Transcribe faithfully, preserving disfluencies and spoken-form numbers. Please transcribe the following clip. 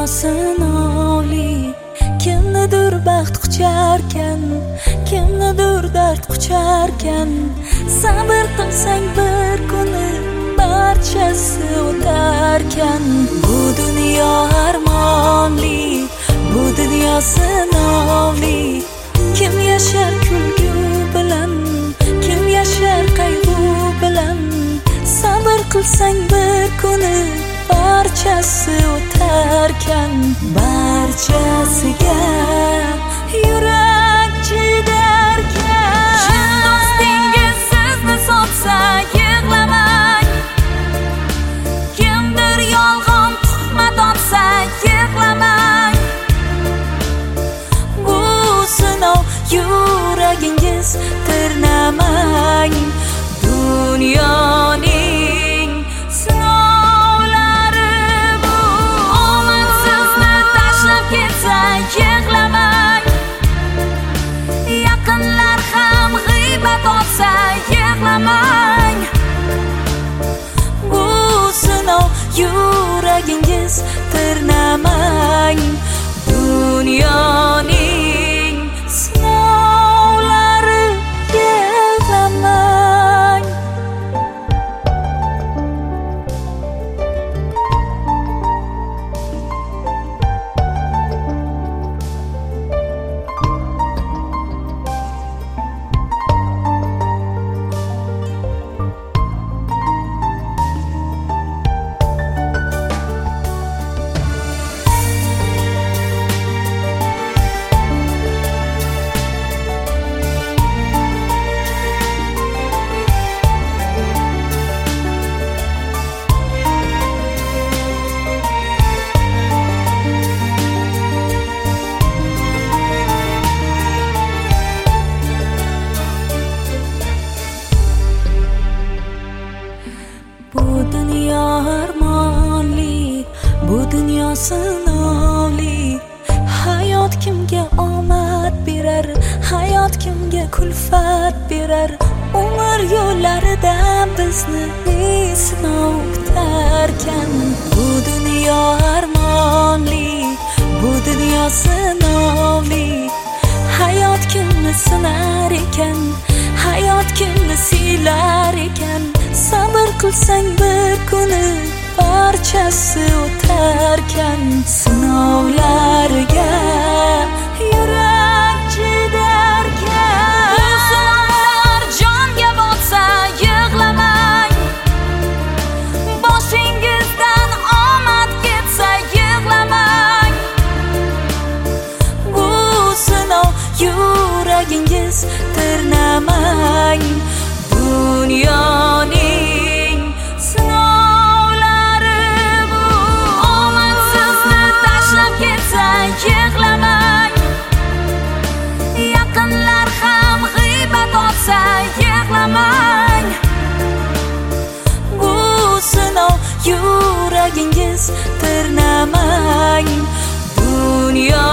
sinovli. Kimnidir baxt qucharkan, kimnidir dard qucharkan. Sabr qilsang bir kuni barchasi o'tarkan. Bu dunyo armonli, bu dunyo sinovli. Kim yashar kulgu bilan, kim yashar qayg'u bilan. Sabr qilsang bir kuni barchasi o'tarkan. Barchasiga yurak chidarkan. Chin do'stingiz sizni sotsa yig'lamang. Kimdir yolg'on tuhmat otsa yig'lamang. Bu sinov yuragingiz tirnamang. Dunyoning sinovlari bu. Omad sizni tashlab ketsa yig'lamang. Yaqinlar ham g'iybat olsa yig'lamang. Bu sinov yuragingiz tirnamang. Dunyoning sinovlari yig'lamang. Bu dunyo armonli, bu dunyo sinovli. Hayot kimga omad berar, hayot kimga kulfat berar. Umr yo'llaridan bizni sinov kutarkan. Bu dunyo armonli, bu dunyo sinovli. Hayot kimni sinar ekan, hayot kimni siylar ekan. Sabr qilsang bir kuni barchasi o'tarkan. Sinovlarga yurak chidarkan. Bu sinovlar jonga botsa yig'lamang. Boshingizdan omad ketsa yig'lamang. Bu sinov yuragingiz tirnamang. Dunyoning sinovlari bu. Omad sizni tashlab ketsa yig'lamang. Yaqinlar ham g'iybat olsa yig'lamang. Bu sinov yuragingiz tirnamang. Dunyo